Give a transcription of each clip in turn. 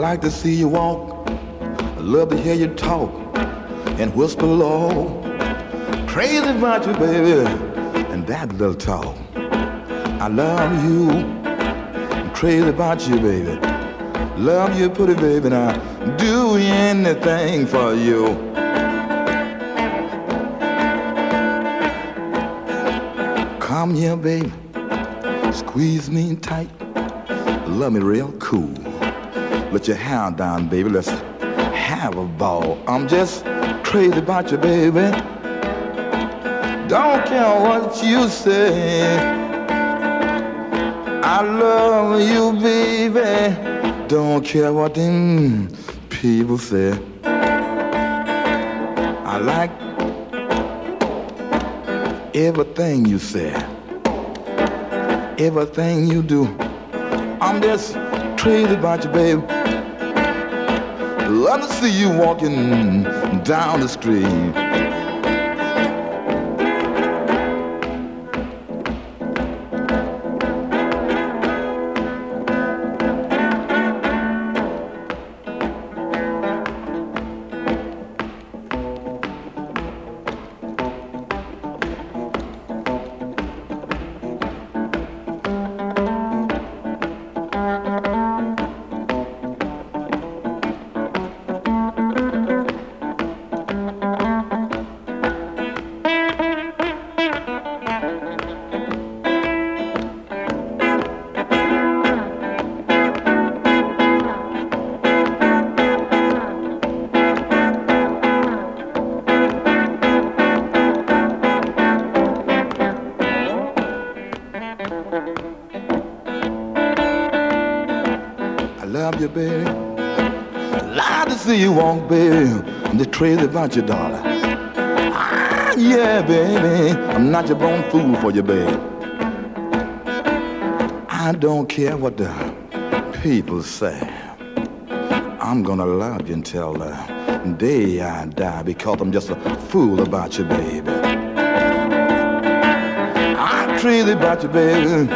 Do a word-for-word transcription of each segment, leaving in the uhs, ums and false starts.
like to see you walk, I love to hear you talk and whisper low. Crazy about you, baby, and that little talk. I love you, I'm crazy about you, baby. Love you, pretty baby, and I'll do anything for you. Come here, baby, squeeze me tight, love me real cool. Let your hair down, baby, let's have a ball. I'm just crazy about you, baby. Don't care what you say. I love you, baby. Don't care what them people say. I like everything you say, everything you do. I'm just crazy about you, baby. Love to see you walking down the street. Love you, baby. Glad to see you walk, baby. I'm just crazy about you, darling. Ah, yeah, baby. I'm not your born fool for you, baby. I don't care what the people say. I'm gonna love you until the day I die because I'm just a fool about you, baby. I'm crazy about you, baby.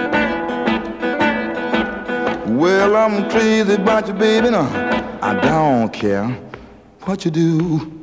Well, I'm crazy about you, baby. No, I don't care what you do.